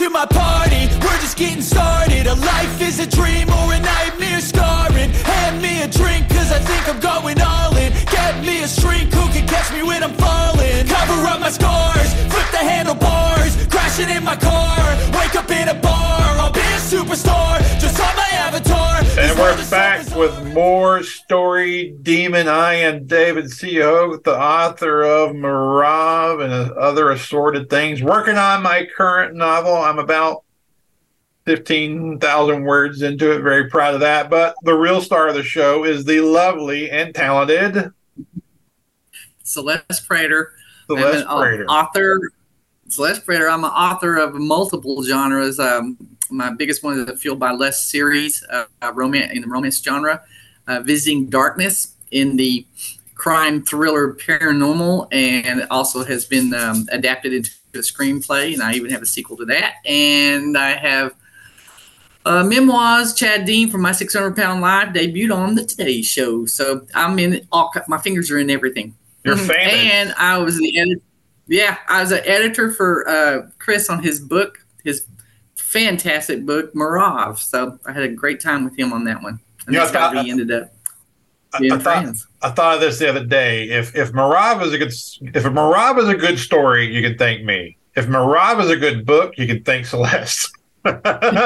to my party, we're just getting started. A life is a dream or a nightmare scarring. Hand me a drink cause I think I'm going all in. Get me a shrink who can catch me when I'm falling. Cover up my scars, flip the handlebars. Crashing in my car, wake up in a bar. I'll be a superstar, just on my avatar. And we're back with more Story Demon. I am David C. Hogue, the author of Marav and other assorted things. Working on my current novel. I'm about 15,000 words into it. Very proud of that. But the real star of the show is the lovely and talented Celeste Prater. Celeste Prater. Celeste Prater. I'm an author of multiple genres. My biggest one is the Fueled by Lust series, romance in the romance genre, Visiting Darkness in the crime thriller paranormal, and it also has been adapted into a screenplay, and I even have a sequel to that. And I have memoirs. Chad Dean from My 600 Pound Life debuted on the Today Show, so I'm in all. My fingers are in everything. You're famous. And I was the editor. Yeah, I was an editor for Chris on his book, his fantastic book, Marav. So I had a great time with him on that one. And that's how we ended up being friends. I thought of this the other day. If Marav is a good story, you can thank me. If Marav is a good book, you can thank Celeste. That's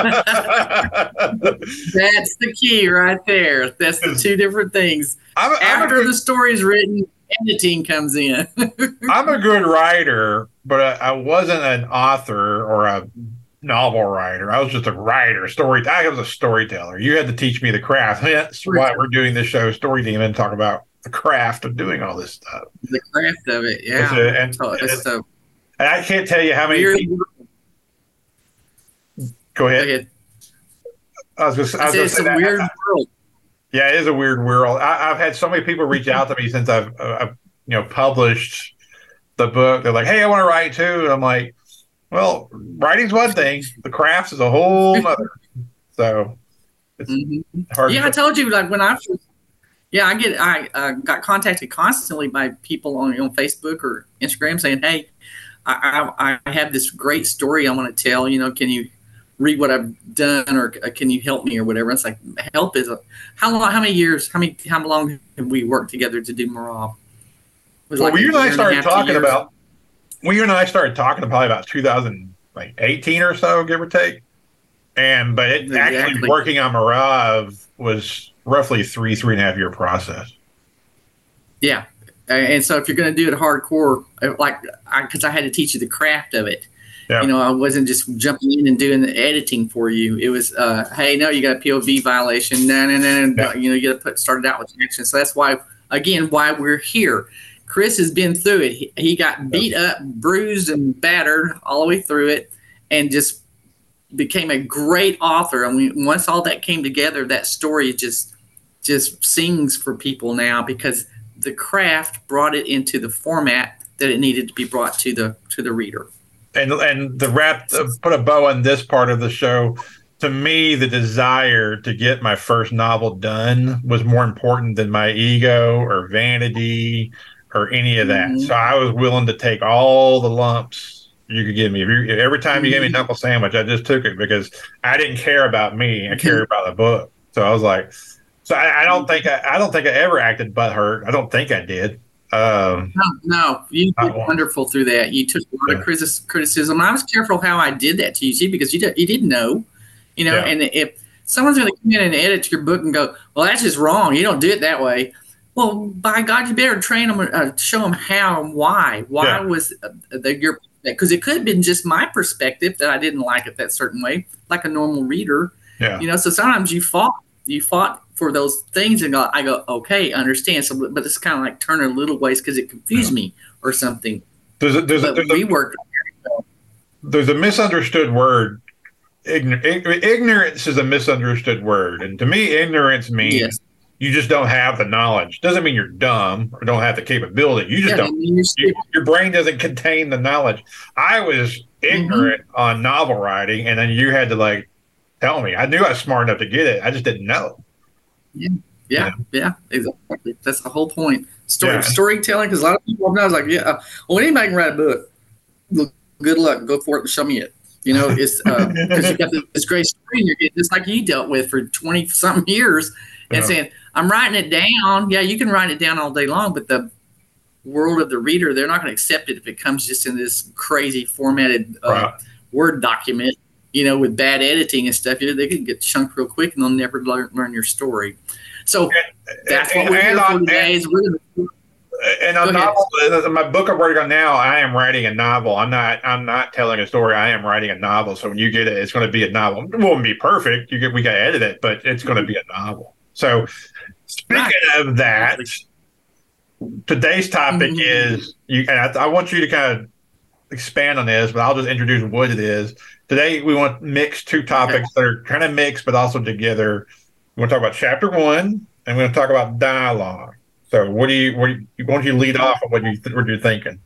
the key right there. That's the two different things. After the story's written, editing comes in. I'm a good writer, but I wasn't an author or a novel writer. I was just a writer. I was a storyteller. You had to teach me the craft. That's why we're doing this show, Story Demon, talk about the craft of doing all this stuff. The craft of it, yeah. And I can't tell you how many people. Go ahead. I was just it's a weird world. Yeah, it is a weird world. I've had so many people reach out to me since I've published the book. They're like, "Hey, I want to write too." And I'm like, "Well, writing's one thing. The craft is a whole other." So it's hard. Yeah, I told you, like when I got contacted constantly by people on Facebook or Instagram saying, "Hey, I have this great story I want to tell. Can you read what I've done, or can you help me, or whatever?" It's like, help is how long have we worked together to do Marav? When you and I started talking probably about 2018 or so, give or take. But actually working on Marav was roughly 3.5 year process. Yeah. And so if you're going to do it hardcore, because I had to teach you the craft of it. Yeah. I wasn't just jumping in and doing the editing for you. It was, hey, no, you got a POV violation. No. Yeah. You got to start it out with action. So that's why we're here. Chris has been through it. He got beat up, bruised, and battered all the way through it, and just became a great author. And once all that came together, that story just sings for people now, because the craft brought it into the format that it needed to be brought to the reader. And put a bow on this part of the show. To me, the desire to get my first novel done was more important than my ego or vanity or any of that. So I was willing to take all the lumps you could give me. Every time you gave me a knuckle sandwich, I just took it, because I didn't care about me. I cared about the book. So I was like, I don't think I ever acted butthurt. I don't think I did. No, you did wonderful through that. You took a lot of criticism. I was careful how I did that to you, see, because you didn't know, And if someone's going to come in and edit your book and go, "Well, that's just wrong. You don't do it that way." Well, by God, you better train them, show them how and why. Why was your, because it could have been just my perspective that I didn't like it that certain way, like a normal reader. Yeah. So sometimes you fought for those things, and I go, okay, understand. So, but it's kind of like turn a little ways because it confused me or something. There's a misunderstood word. Ignorance is a misunderstood word, and to me, ignorance means you just don't have the knowledge. Doesn't mean you're dumb or don't have the capability. You just don't. Your brain doesn't contain the knowledge. I was ignorant on novel writing, and then you had to tell me. I knew I was smart enough to get it. I just didn't know. Yeah, exactly. That's the whole point. Storytelling, because a lot of people know, anybody can write a book. Good luck. Go for it and show me it. It's because you've got this great story you're getting, just like you dealt with for 20-something years, and saying, I'm writing it down. Yeah, you can write it down all day long, but the world of the reader, they're not going to accept it if it comes just in this crazy formatted Word document, with bad editing and stuff. They can get chunked real quick, and they'll never learn your story. So that's what we're here for today. And a novel, my book I'm working on now, I am writing a novel. I'm not telling a story. I am writing a novel. So when you get it, it's going to be a novel. It won't be perfect. We got to edit it, but it's going to be a novel. So speaking of that, today's topic is I want you to kind of expand on this, but I'll just introduce what it is. Today we want to mix two topics that are kind of mixed, but also together. We want to talk about chapter 1, and we're going to talk about dialogue. So why don't you lead off on what you're thinking?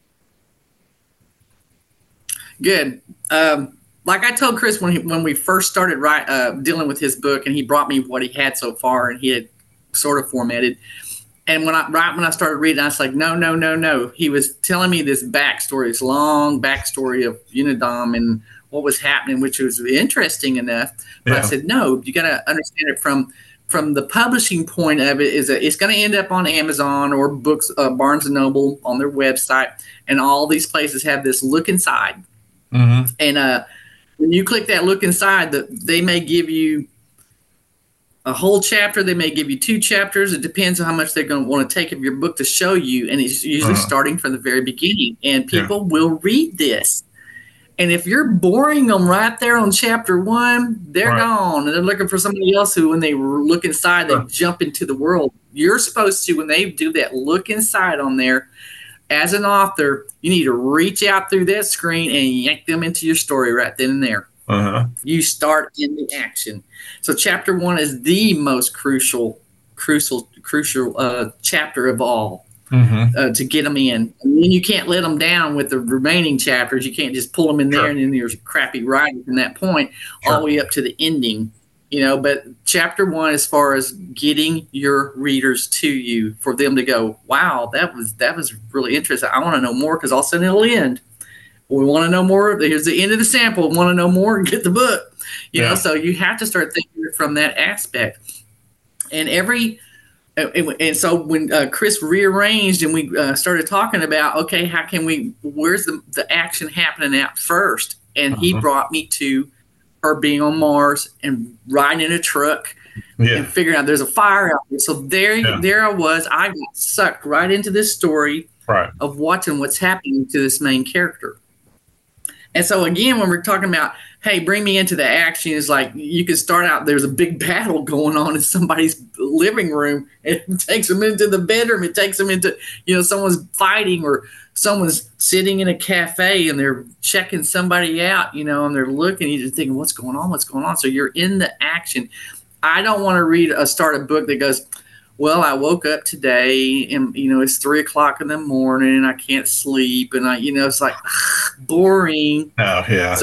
Good. Like I told Chris when we first started dealing with his book, and he brought me what he had so far, and he had sort of formatted. And when I started reading, I was like, no. He was telling me this backstory, this long backstory of Unidom and what was happening, which was interesting enough. But I said, no, you got to understand it from the publishing point of it. It's going to end up on Amazon or books, Barnes and Noble on their website, and all these places have this look inside. Mm-hmm. And when you click that look inside, they may give you a whole chapter. They may give you 2 chapters. It depends on how much they're going to want to take of your book to show you. And it's usually starting from the very beginning. And people will read this. And if you're boring them right there on chapter 1, they're gone. And they're looking for somebody else who, when they look inside, they jump into the world. You're supposed to, when they do that look inside on there, as an author, you need to reach out through that screen and yank them into your story right then and there. You start in the action. So chapter 1 is the most crucial chapter of all. To get them in. And then you can't let them down with the remaining chapters. You can't just pull them in there and then there's crappy writing from that point all the way up to the ending. But chapter 1, as far as getting your readers to you, for them to go, wow, that was really interesting. I want to know more, because all of a sudden it'll end. We want to know more. Here's the end of the sample. Want to know more, and get the book. You know, so you have to start thinking from that aspect. And so when Chris rearranged and we started talking about, okay, where's the action happening at first? And he brought me to her being on Mars and riding in a truck and figuring out there's a fire out there. So there I was. I got sucked right into this story of watching what's happening to this main character. And so again, when we're talking about, hey, bring me into the action, it's like you can start out, there's a big battle going on in somebody's living room. It takes them into the bedroom. It takes them into, someone's fighting, or someone's sitting in a cafe and they're checking somebody out, and they're looking, you're just thinking, what's going on? So you're in the action. I don't want to start a book that goes, well, I woke up today and, it's 3:00 in the morning and I can't sleep. And it's like boring. Oh, yeah.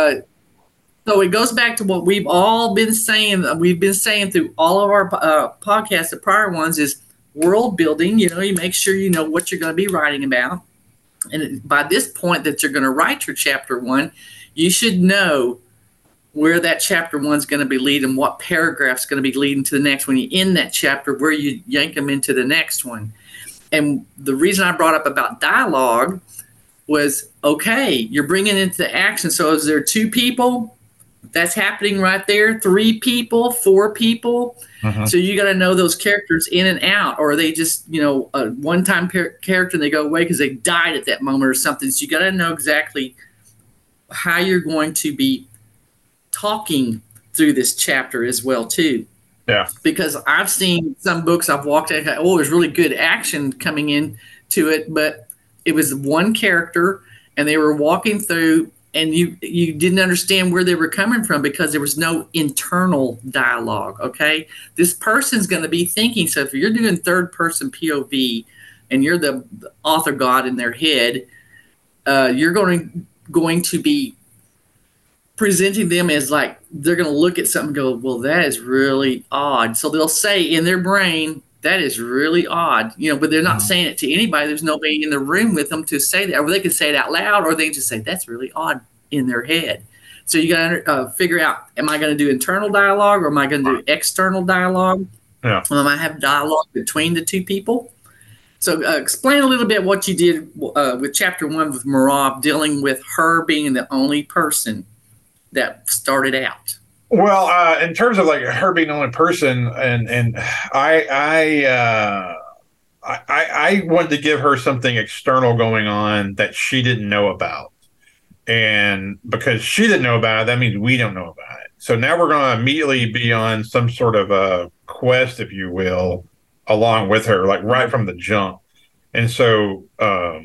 So it goes back to what we've all been saying. We've been saying through all of our podcasts, the prior ones, is world building. You make sure you know what you're going to be writing about. And by this point that you're going to write your chapter 1, you should know where that chapter 1 is going to be leading, what paragraph's going to be leading to the next one. You end that chapter, where you yank them into the next one. And the reason I brought up about dialogue was, okay, you're bringing it into action. So is there 2 people? That's happening right there. 3 people, 4 people. So you got to know those characters in and out, or are they just, a one-time character and they go away because they died at that moment or something. So you got to know exactly how you're going to be talking through this chapter as well too. Because I've seen some books I've walked at, there's really good action coming in to it, but it was one character and they were walking through and you didn't understand where they were coming from because there was no internal dialogue. Okay, this person's going to be thinking. So if you're doing third person POV and you're the author god in their head, you're going to be presenting them as like they're going to look at something and go, well, that is really odd. So they'll say in their brain, that is really odd, but they're not saying it to anybody. There's nobody in the room with them to say that, or they can say it out loud, or they can just say, that's really odd. in their head. So you got to figure out, am I going to do internal dialogue or am I going to do external dialogue? Yeah. Am I have dialogue between the two people? So explain a little bit what you did with chapter 1 with Merav, dealing with her being the only person that started out. Well, in terms of like her being the only person, and I wanted to give her something external going on that she didn't know about. And because she didn't know about it, that means we don't know about it. So now we're going to immediately be on some sort of a quest, if you will, along with her, like right from the jump. And so I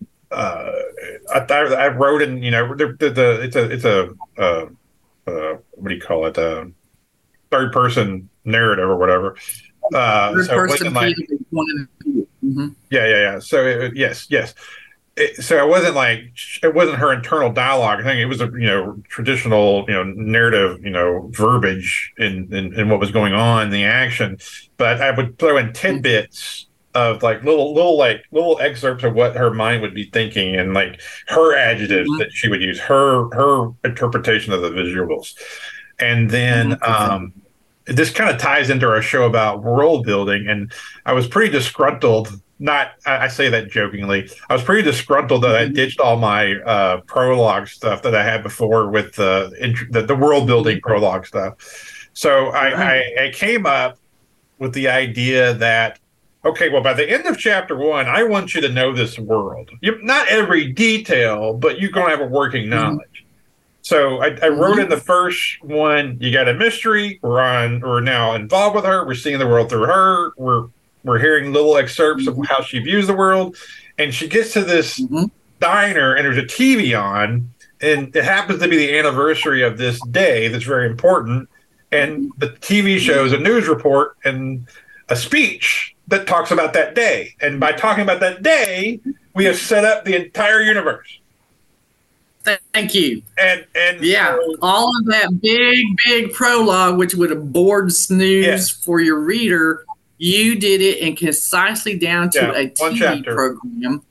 wrote in, it's a what do you call it? Third person narrative or whatever. Third person like, mm-hmm. Yeah. So yes. So it wasn't her internal dialogue. I think it was a traditional narrative verbiage in what was going on in the action, but I would throw in tidbits of like little excerpts of what her mind would be thinking and like her adjectives that she would use, her interpretation of the visuals, and then this kind of ties into our show about world building. And I was pretty disgruntled. I say that jokingly. I was pretty disgruntled that I ditched all my prologue stuff that I had before with the world building prologue stuff. So I came up with the idea that, okay, well, by the end of chapter 1, I want you to know this world. Not every detail, but you're going to have a working knowledge. So I wrote in the first one, you got a mystery. We're now involved with her. We're seeing the world through her. We're hearing little excerpts of how she views the world. And she gets to this diner and there's a TV on, and it happens to be the anniversary of this day that's very important. And the TV shows a news report and a speech that talks about that day. And by talking about that day, we have set up the entire universe. Thank you. And yeah, so, all of that big prologue, which would have bored snooze for your reader, you did it and concisely down to a TV program.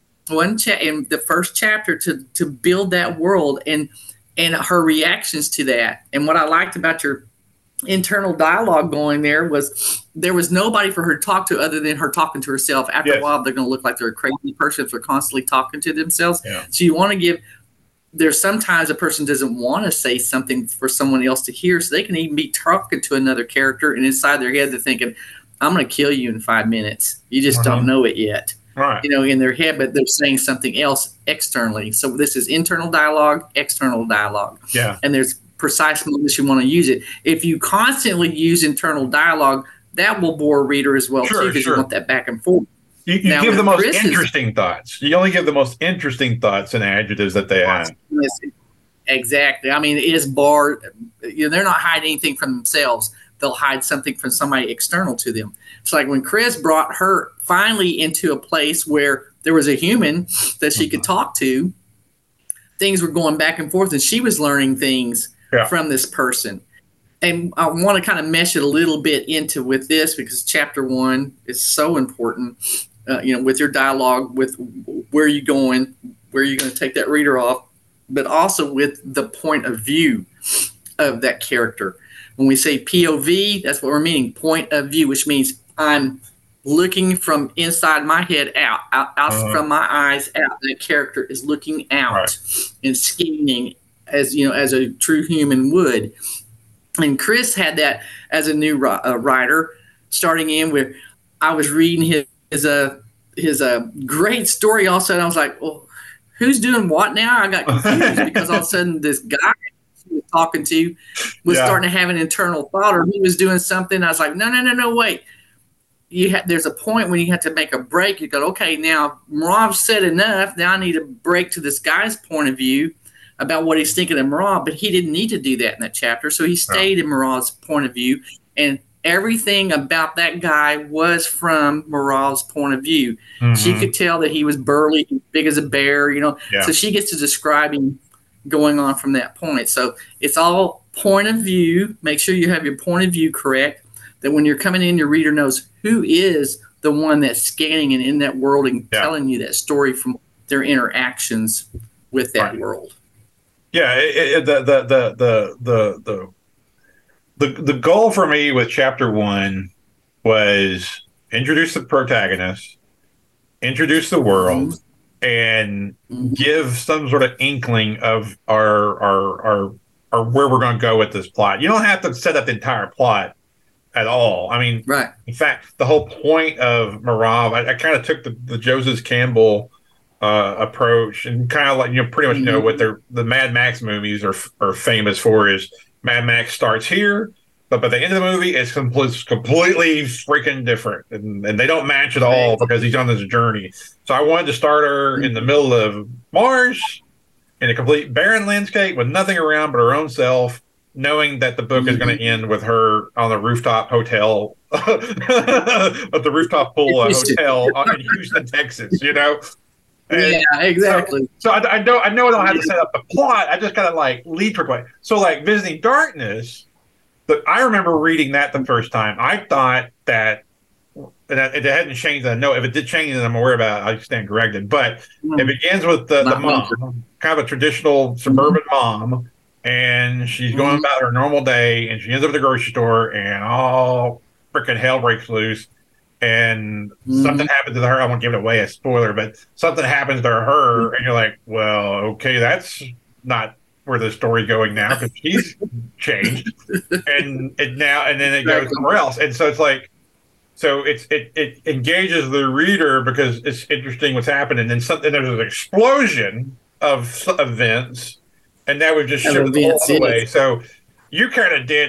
In the first chapter to build that world and her reactions to that. And what I liked about your internal dialogue going there was nobody for her to talk to other than her talking to herself. After a while, they're going to look like they're a crazy person if they're constantly talking to themselves. Yeah. So you want to give. There's sometimes a person doesn't want to say something for someone else to hear, so they can even be talking to another character, and inside their head they're thinking, I'm going to kill you in 5 minutes. You just don't know it yet. Right. In their head, but they're saying something else externally. So this is internal dialogue, external dialogue. Yeah. And there's precise moments you want to use it. If you constantly use internal dialogue, that will bore a reader as well, too, because you want that back and forth. You give the most interesting thoughts. You only give the most interesting thoughts and adjectives that they have. Exactly. I mean, it is barred. They're not hiding anything from themselves. They'll hide something from somebody external to them. It's like when Chris brought her finally into a place where there was a human that she could talk to, things were going back and forth, and she was learning things from this person. And I want to kind of mesh it a little bit into with this because chapter 1 is so important, with your dialogue, with where you're going, where you're going to take that reader off, but also with the point of view of that character. When we say POV, that's what we're meaning, point of view, which means I'm looking from inside my head out from my eyes out. That character is looking out and scheming as a true human would. And Chris had that as a new writer, starting in where I was reading his great story. All of a sudden, I was like, well, who's doing what now? I got confused because all of a sudden this guy he was talking to was starting to have an internal thought, or he was doing something. I was like, no, wait. There's a point when you have to make a break. You go, okay, now Merav said enough. Now I need to break to this guy's point of view about what he's thinking of Merav, but he didn't need to do that in that chapter. So he stayed in Merav's point of view, and everything about that guy was from Merav's point of view. Mm-hmm. She could tell that he was burly, big as a bear, So she gets to describe him going on from that point. So it's all point of view. Make sure you have your point of view correct, that when you're coming in, your reader knows who is the one that's scanning and in that world and telling you that story from their interactions with that world. Yeah, the goal for me with chapter one was introduce the protagonist, introduce the world, and give some sort of inkling of our where we're going to go with this plot. You don't have to set up the entire plot at all. I mean, right. In fact, the whole point of Marav, I kind of took the Joseph Campbell approach, and kind of like, pretty much know what the Mad Max movies are famous for is Mad Max starts here, but by the end of the movie, it's completely freaking different, and they don't match at all because he's on this journey. So I wanted to start her in the middle of Mars, in a complete barren landscape with nothing around but her own self, knowing that the book is going to end with her on the rooftop hotel, at the rooftop pool hotel in Houston, Texas. And yeah, exactly. So I know I don't have to set up the plot. I just gotta lead toward play. So Visiting Darkness, I remember reading that the first time. I thought that it hadn't changed. I know if it did change, then I'm aware about it. I stand corrected. But it begins with the mom, kind of a traditional suburban mom, and she's going about her normal day, and she ends up at the grocery store, and all freaking hell breaks loose. And something happens to her. I won't give it away, a spoiler, but something happens to her, and you're like, well, okay, that's not where the story's going now because she's changed, and then it goes somewhere else. And so it's like, it engages the reader because it's interesting what's happening, and there's an explosion of events, and that would just shift the whole way. So you kind of did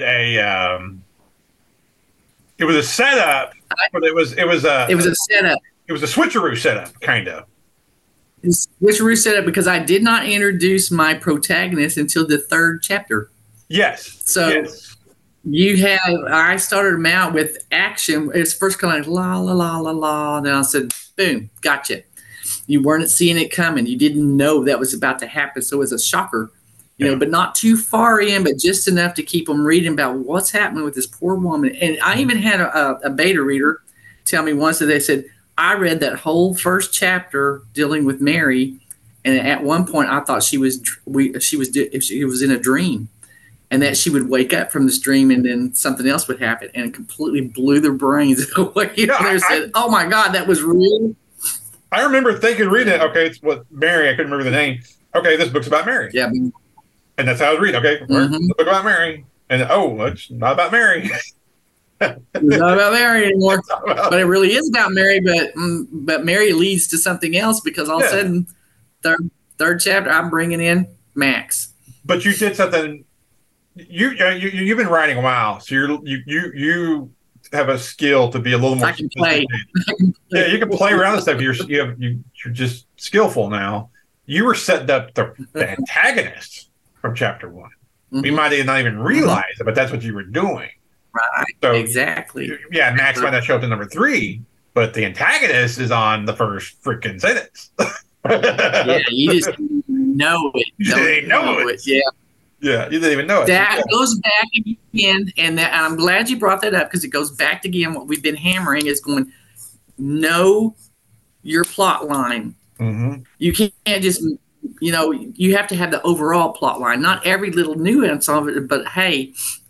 it was a setup, but it was a setup. It was a switcheroo setup, kind of. Switcheroo setup because I did not introduce my protagonist until the third chapter. Yes. So I started him out with action. It's first kind of like la la la la la. And then I said, boom, gotcha. You weren't seeing it coming. You didn't know that was about to happen. So it was a shocker. But not too far in, but just enough to keep them reading about what's happening with this poor woman. And I even had a beta reader tell me once that they said, I read that whole first chapter dealing with Mary, and at one point I thought she was in a dream, and that she would wake up from this dream and then something else would happen, and it completely blew their brains away. They said, "Oh my God, that was real." I remember reading it. Okay, it's what Mary. I couldn't remember the name. Okay, this book's about Mary. Yeah. And that's how I was reading. Okay, the book about Mary, and it's not about Mary. It's not about Mary anymore, but it really is about Mary. But Mary leads to something else because all of a sudden, third chapter, I'm bringing in Max. But you did something. You've been writing a while, so you have a skill to be a little more. I can play. Yeah, you can play around with stuff. You're just skillful now. You were setting up the antagonist from chapter one. We might not even realize it, but that's what you were doing. Right. So, exactly. Yeah, Max might not show up to number 3, but the antagonist is on the first freaking sentence. Yeah, you just know it. You didn't know it. Yeah. Yeah, you didn't even know it. That goes back again, and I'm glad you brought that up because it goes back to, again, what we've been hammering is going, know your plot line. You can't just, you have to have the overall plot line, not every little nuance of it, but hey,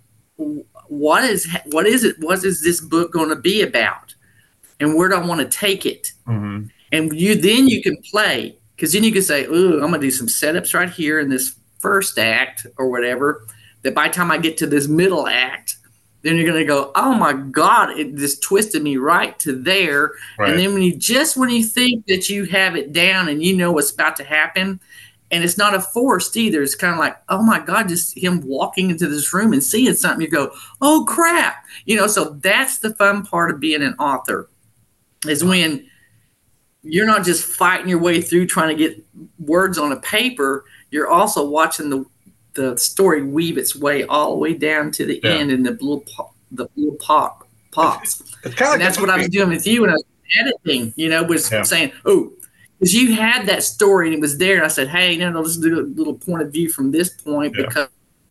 what is it? What is this book going to be about? And where do I want to take it? And you can play, because then you can say, "Ooh, I'm going to do some setups right here in this first act or whatever." That by the time I get to this middle act, then you're going to go, "Oh my God, it just twisted me right to there." Right. And then when you think that you have it down and you know what's about to happen, and it's not a forced either. It's kind of like, oh my God, just him walking into this room and seeing something. You go, oh crap. So that's the fun part of being an author, is when you're not just fighting your way through trying to get words on a paper. You're also watching the story weave its way all the way down to the end in the little pops. And that's what I was doing with you when I was editing, was saying, oh, because you had that story and it was there, and I said, "Hey, let's do a little point of view from this point because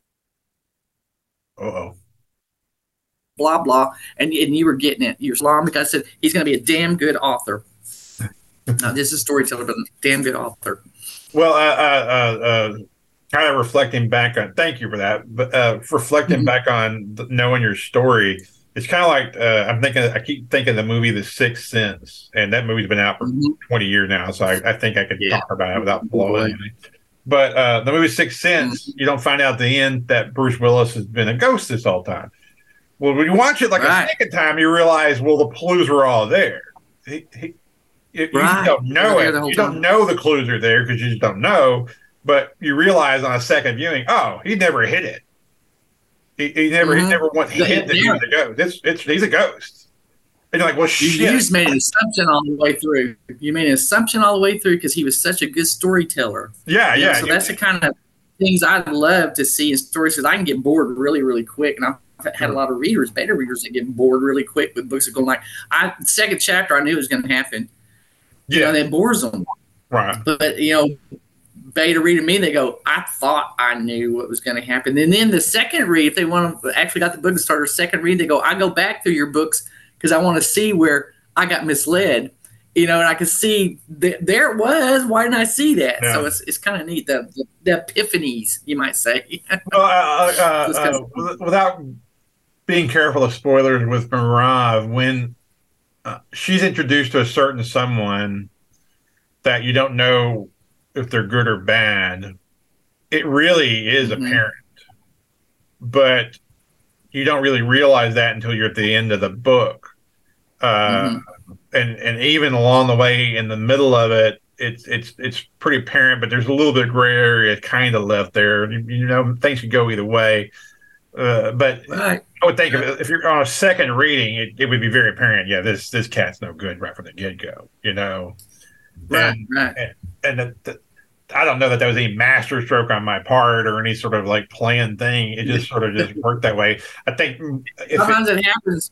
blah blah," and you were getting it. You're slam because I said he's going to be a damn good author. Not just a storyteller, but a damn good author. Well, kind of reflecting back on, thank you for that, but reflecting back on knowing your story, it's kind of like I keep thinking the movie The Sixth Sense, and that movie's been out for 20 years now, so I think I could talk about it without blowing it. But the movie Sixth Sense, you don't find out at the end that Bruce Willis has been a ghost this whole time. Well, when you watch it a second time, you realize, well, the clues were all there. You don't know it. You don't know the clues are there because you just don't know. But you realize on a second viewing, oh, he never hit it. He never once hit that he was a ghost. He's a ghost. And you're like, well, shit. You just made an assumption all the way through. You made an assumption all the way through because he was such a good storyteller. Yeah, yeah. So that's the kind of things I love to see in stories, because I can get bored really, really quick. And I've had a lot of beta readers that get bored really quick with books that go like, second chapter, I knew it was going to happen. Yeah. That bores them. Right. But, beta reader me, they go, I thought I knew what was going to happen. And then the second read, if they want to actually got the book to start their second read, they go, I go back through your books because I want to see where I got misled, and I can see there it was. Why didn't I see that? Yeah. So it's kind of neat, the epiphanies, you might say. Without being careful of spoilers with Marav, when she's introduced to a certain someone that you don't know if they're good or bad, it really is apparent. But you don't really realize that until you're at the end of the book. And even along the way in the middle of it, it's pretty apparent, but there's a little bit of gray area kind of left there. Things could go either way. But I would think if you're on a second reading, it would be very apparent. Yeah, this cat's no good right from the get-go. Right. And I don't know that was any master stroke on my part or any sort of like planned thing. It just sort of just worked that way. I think sometimes it happens.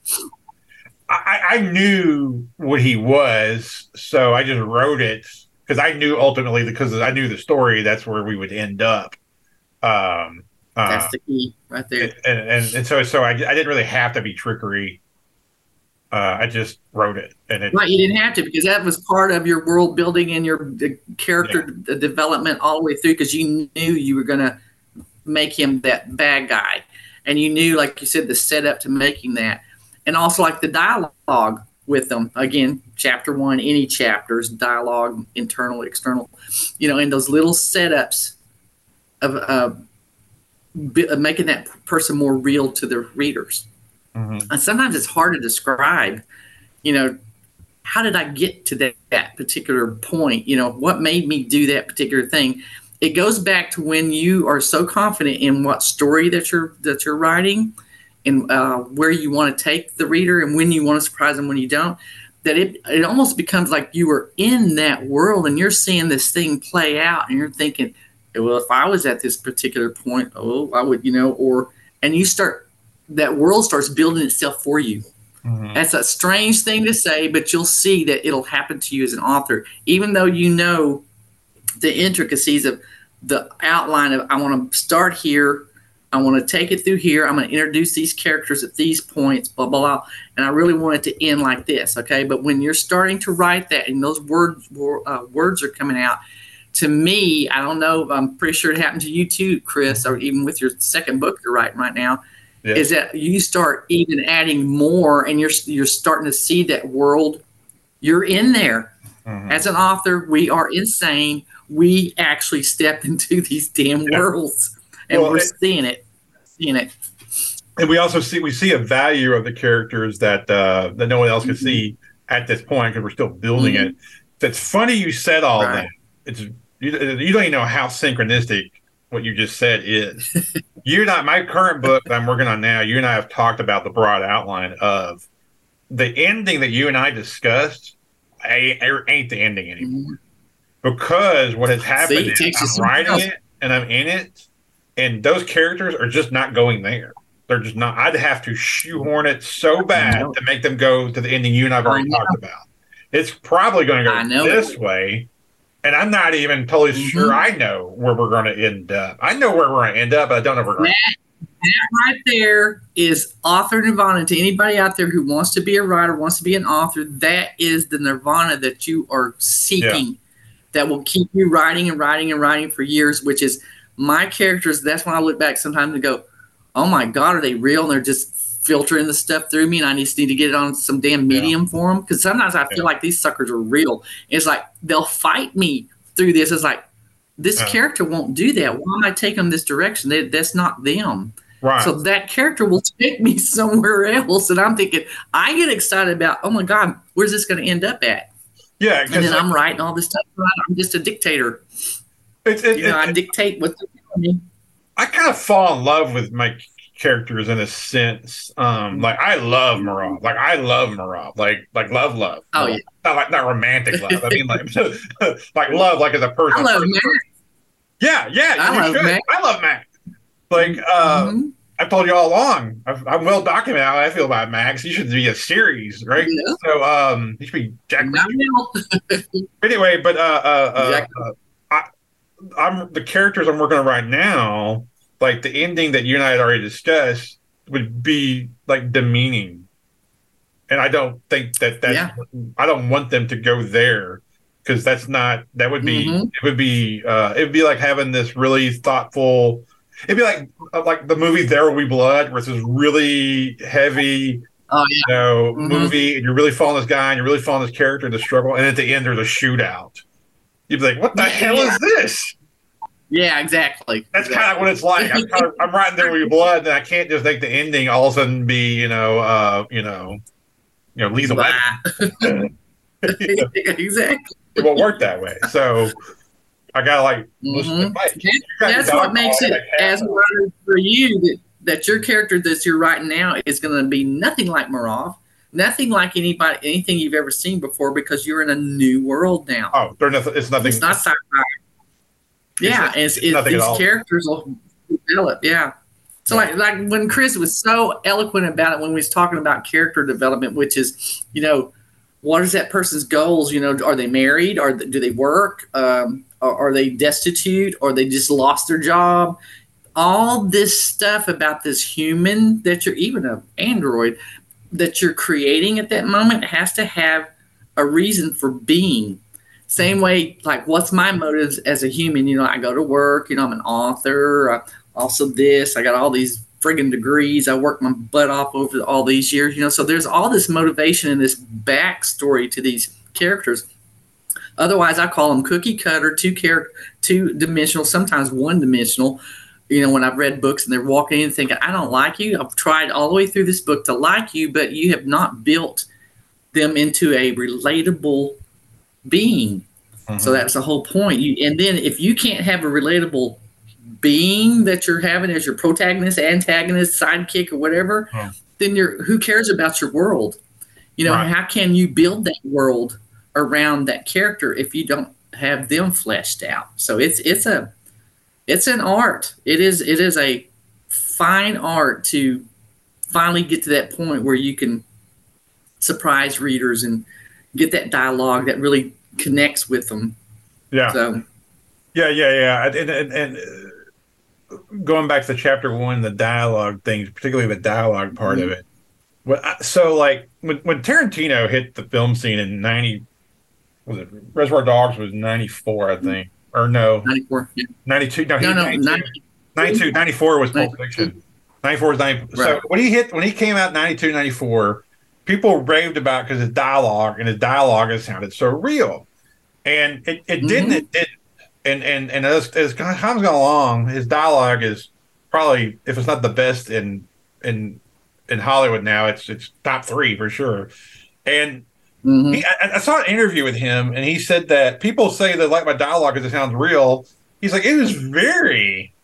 I knew what he was, so I just wrote it because I knew ultimately, because I knew the story, that's where we would end up. That's the key right there. And so I didn't really have to be trickery. I just wrote it. Right, you didn't have to, because that was part of your world building and your character development all the way through, because you knew you were going to make him that bad guy. And you knew, like you said, the setup to making that. And also like the dialogue with them. Again, chapter 1, any chapters, dialogue, internal, external, and those little setups of making that person more real to the readers. And sometimes it's hard to describe, how did I get to that particular point? What made me do that particular thing? It goes back to when you are so confident in what story that you're writing, and where you want to take the reader, and when you want to surprise them, when you don't, that it almost becomes like you were in that world and you're seeing this thing play out, and you're thinking, well, if I was at this particular point, I would, and you start. That world starts building itself for you. That's a strange thing to say, but you'll see that it'll happen to you as an author, even though you know the intricacies of the outline of, I want to start here, I want to take it through here, I'm going to introduce these characters at these points, blah, blah, blah, and I really want it to end like this, okay? But when you're starting to write that and those words are coming out, to me, I don't know, I'm pretty sure it happened to you too, Chris, or even with your second book you're writing right now, is that you start even adding more, and you're starting to see that world. You're in there. As an author, we are insane. We actually step into these damn worlds, and we're seeing it. And we also see a value of the characters that no one else can see at this point, because we're still building it. It's funny you said all that. You don't even know how synchronistic what you just said is. My current book that I'm working on now, you and I have talked about the broad outline of the ending that you and I discussed ain't the ending anymore. Because what has happened is I'm writing it and I'm in it, and those characters are just not going there. They're just not. I'd have to shoehorn it so bad to make them go to the ending you and I've already talked about. It's probably going to go this way. And I'm not even totally sure I know where we're going to end up. I know where we're going to end up, but I don't know where we're going to end up. That right there is author nirvana. To anybody out there who wants to be a writer, wants to be an author, that is the nirvana that you are seeking, that will keep you writing and writing and writing for years, which is my characters, that's when I look back sometimes and go, oh my God, are they real? And they're just filtering the stuff through me, and I just need to get it on some damn medium for them. Because sometimes I feel like these suckers are real. It's like they'll fight me through this. It's like, this character won't do that. Why am I taking them this direction? That's not them. Right. So that character will take me somewhere else. And I'm thinking, I get excited about, oh my God, where's this going to end up at? Yeah. And then I'm writing all this stuff. I'm just a dictator. I dictate what they tell me. I kind of fall in love with my characters in a sense. Like I love Marab. Like I love Marab. Like love. Oh yeah. Not romantic love. I mean like like love, like as a person. I love Mac. Yeah. I love Mac. I love Mac. Like I've told you all along. I'm well documented how I feel about Max. He should be a series, right? Yeah. So he should be Jack. Anyway, but I'm the characters I'm working on right now. Like the ending that you and I had already discussed would be like demeaning, and I don't think that's. I don't want them to go there because that's not. That would be. It would be like having this really thoughtful. It'd be like the movie There Will Be Blood, where it's this really heavy, movie, and you're really following this guy and you're really following this character in the struggle, and at the end there's a shootout. You'd be like, "What the hell is this?" Yeah, exactly. That's kind of what it's like. I'm writing There Will Be Blood, and I can't just make the ending all of a sudden be, lethal weapon. Exactly. It won't work that way. So I gotta listen to That's what makes it as a writer for you that your character that you're writing now is going to be nothing like Marab, nothing like anything you've ever seen before, because you're in a new world now. Oh, it's nothing. It's not sci-fi. Yeah, it's these characters will develop. Yeah. So like when Chris was so eloquent about it when we was talking about character development, which is, what is that person's goals? Are they married? Or do they work? Are they destitute? Or they just lost their job? All this stuff about this human that you're, even an android, that you're creating at that moment has to have a reason for being. Same way, like, what's my motives as a human? I go to work, I'm an author, also this, I got all these friggin' degrees, I worked my butt off over all these years, so there's all this motivation and this backstory to these characters. Otherwise, I call them cookie cutter, two-dimensional, sometimes one-dimensional. When I've read books and they're walking in thinking, I don't like you, I've tried all the way through this book to like you, but you have not built them into a relatable being. So that's the whole point. And then if you can't have a relatable being that you're having as your protagonist, antagonist, sidekick, or whatever, then who cares about your world? How can you build that world around that character if you don't have them fleshed out? So it's an art. It is a fine art to finally get to that point where you can surprise readers and get that dialogue that really connects with them. Yeah. So. Yeah. And going back to chapter 1, the dialogue things, particularly the dialogue part of it. So like when Tarantino hit the film scene in Reservoir Dogs was 94, I think, or no, 94, yeah. 92. No, 92, 94 was Pulp Fiction. 94 was 90. Right. So when he came out 92, 94. People raved about because his dialogue has sounded so real, and it didn't. And as time's gone along, his dialogue is probably, if it's not the best in Hollywood now, it's top 3 for sure. And I saw an interview with him, and he said that people say they like my dialogue because it sounds real. He's like, it was very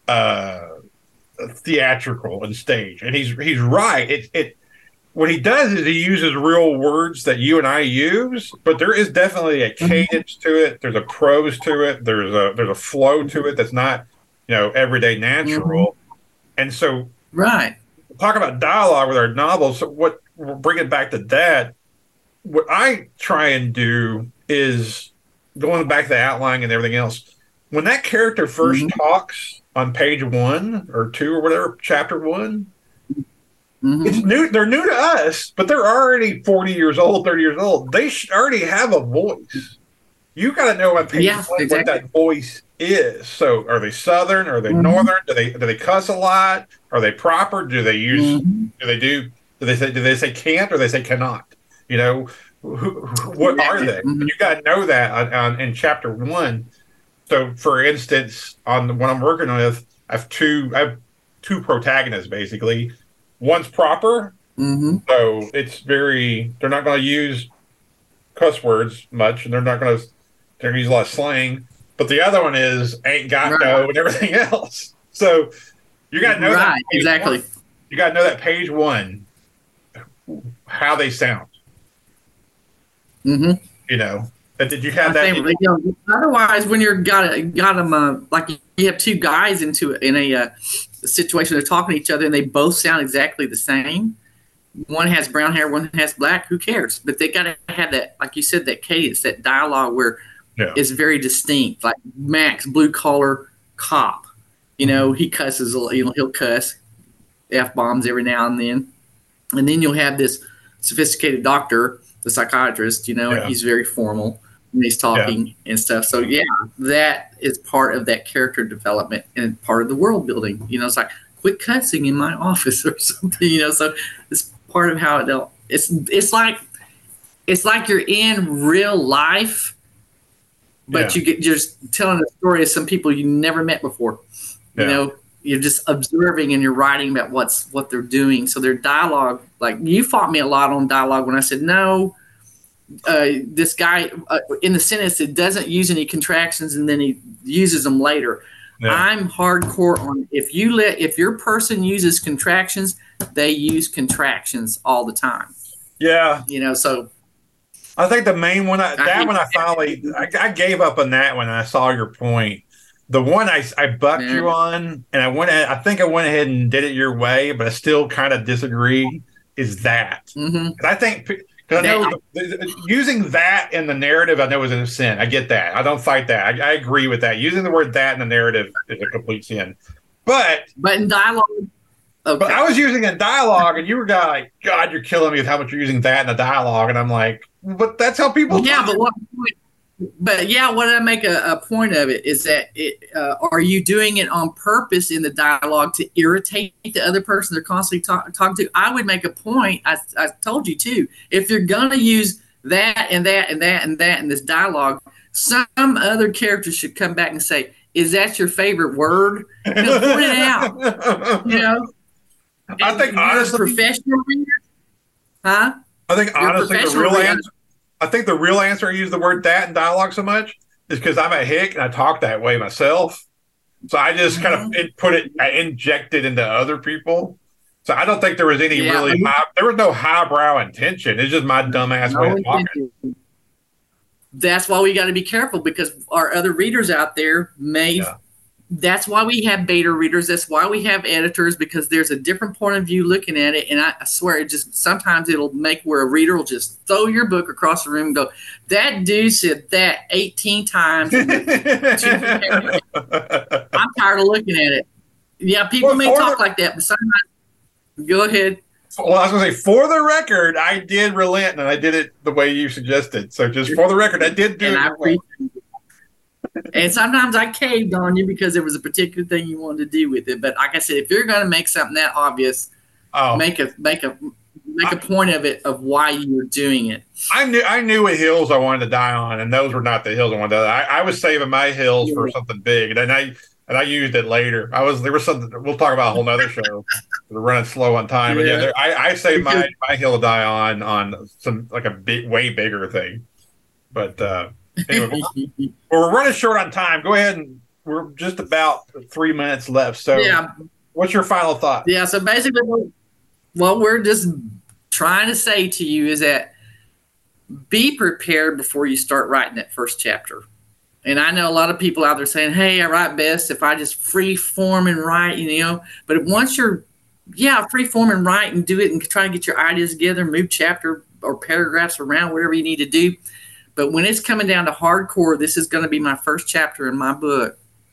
theatrical and stage, and he's right. What he does is he uses real words that you and I use, but there is definitely a cadence to it. There's a prose to it. There's a flow to it that's not, everyday natural. And so, talk about dialogue with our novels. So bring it back to that. What I try and do is, going back to the outline and everything else, when that character first talks on page 1 or 2 or whatever, chapter 1. It's new. They're new to us, but they're already 40 years old, 30 years old. They already have a voice. You got to know what that voice is. So are they Southern? Are they Northern? Do they cuss a lot? Are they proper? Do they use? Do they say can't or they say cannot? What are they? You got to know that in chapter 1. So, for instance, on the one I'm working with, I have two protagonists basically. One's proper, so they're not going to use cuss words much, and they're going to use a lot of slang. But the other one is ain't got no and everything else. So you got to know that exactly. You got to know that page 1, how they sound. Did you have that? Otherwise, when you're got them like you have two guys in a situation, they're talking to each other and they both sound exactly the same. One has brown hair, one has black. Who cares? But they got to have that, like you said, that cadence, that dialogue where it's very distinct. Like Max, blue collar cop. He cusses. He'll cuss F-bombs every now and then, and then you'll have this sophisticated doctor, the psychiatrist. And he's very formal when he's talking and stuff. So that is part of that character development and part of the world building. It's like quit cussing in my office or something. So it's part of how it's like you're in real life, but you're just telling a story of some people you never met before. You're just observing and you're writing about what they're doing. So their dialogue, like you fought me a lot on dialogue when I said no. This guy in the sentence, it doesn't use any contractions and then he uses them later. I'm hardcore on if your person uses contractions, they use contractions all the time. So I think the main one I gave up on that when I saw your point. The one I bucked you on, and I think I went ahead and did it your way, but I still kind of disagree. Is that? I think because I know using that in the narrative, I know is a sin. I get that. I don't fight that. I agree with that. Using the word "that" in the narrative is a complete sin. But in dialogue, but I was using it in dialogue, and you were like, "God, you're killing me with how much you're using that in the dialogue," and I'm like, "But that's how people." Yeah, talk. What I make a point of it is that are you doing it on purpose in the dialogue to irritate the other person they're constantly talking to? I would make a point. I told you too. If you're going to use that and that and that and that in this dialogue, some other character should come back and say, "Is that your favorite word?" Point it out. I think honestly, professional reader, huh? I think honestly, the real answer I use the word "that" in dialogue so much is because I'm a hick and I talk that way myself. So I just kind of I inject it into other people. So I don't think there was any there was no highbrow intention. It's just my dumbass way of talking. That's why we got to be careful because our other readers out there may. That's why we have beta readers. That's why we have editors, because there's a different point of view looking at it. And I swear, sometimes it'll make where a reader will just throw your book across the room and go, "That dude said that 18 times." I'm tired of looking at it. Yeah, people may talk like that, but sometimes. Go ahead. Well, I was going to say, for the record, I did relent, and I did it the way you suggested. So just for the record, I did do it. And sometimes I caved on you because there was a particular thing you wanted to do with it. But like I said, if you're going to make something that obvious, make a point of it of why you were doing it. I knew what hills I wanted to die on, and those were not the hills I wanted to die. I was saving my hills for something big, and I used it later. There was something we'll talk about a whole nother show. We're running slow on time, but I saved my hill to die on some like a way bigger thing. But anyway, we're running short on time. Go ahead, and we're just about 3 minutes left. So, what's your final thought? Yeah. So basically, what we're just trying to say to you is that be prepared before you start writing that first chapter. And I know a lot of people out there saying, "Hey, I write best if I just free form and write," But once you're, free form and write and do it and try to get your ideas together, move chapter or paragraphs around, whatever you need to do. But when it's coming down to hardcore, this is going to be my first chapter in my book.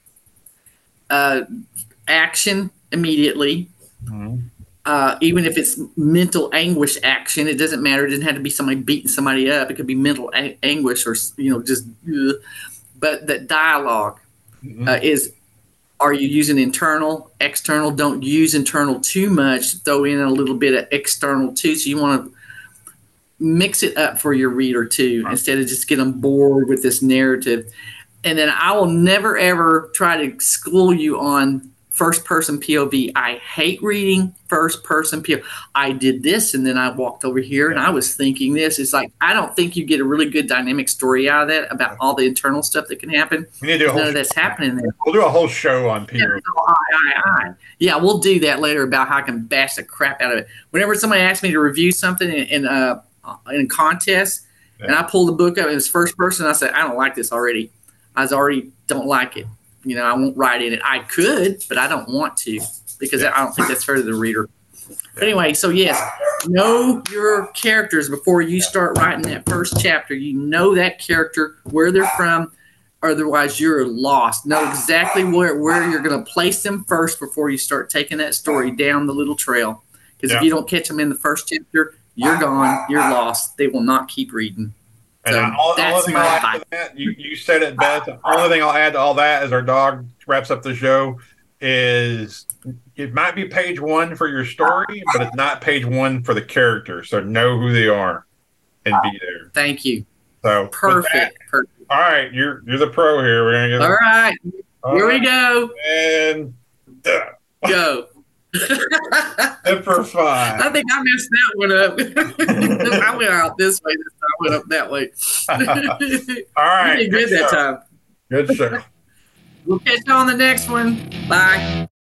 Action immediately. Mm-hmm. Even if it's mental anguish action, it doesn't matter. It doesn't have to be somebody beating somebody up. It could be mental anguish or, just. But that dialogue. is, are you using internal, external? Don't use internal too much. Throw in a little bit of external too. So you want to mix it up for your reader too, instead of just get them bored with this narrative. And then I will never, ever try to school you on first-person POV. I hate reading first-person POV. I did this, and then I walked over here, and I was thinking this. It's like, I don't think you get a really good dynamic story out of that about all the internal stuff that can happen. We need to do None of that's happening there. We'll do a whole show on POV. Yeah, we'll do that later about how I can bash the crap out of it. Whenever somebody asks me to review something in a contest, and I pull the book up and it's first person, I say, I don't like this already. I already don't like it. I won't write in it. I could, but I don't want to, because I don't think that's fair to the reader. But anyway, so yes, know your characters before you start writing that first chapter. You know that character, where they're from, otherwise you're lost. Know exactly where you're going to place them first before you start taking that story down the little trail. Because if you don't catch them in the first chapter, you're gone. You're lost. They will not keep reading. So and that's my advice. You said it best. The only thing I'll add to all that, as our dog wraps up the show, is it might be page 1 for your story, but it's not page 1 for the character. So know who they are and be there. Thank you. So perfect. All right, you're the pro here. We're gonna get all right. Here we go. And go. Emperor 5. I think I messed that one up. I went out this way. I went up that way. All right. You did good that time. Good show. We'll catch you on the next one. Bye.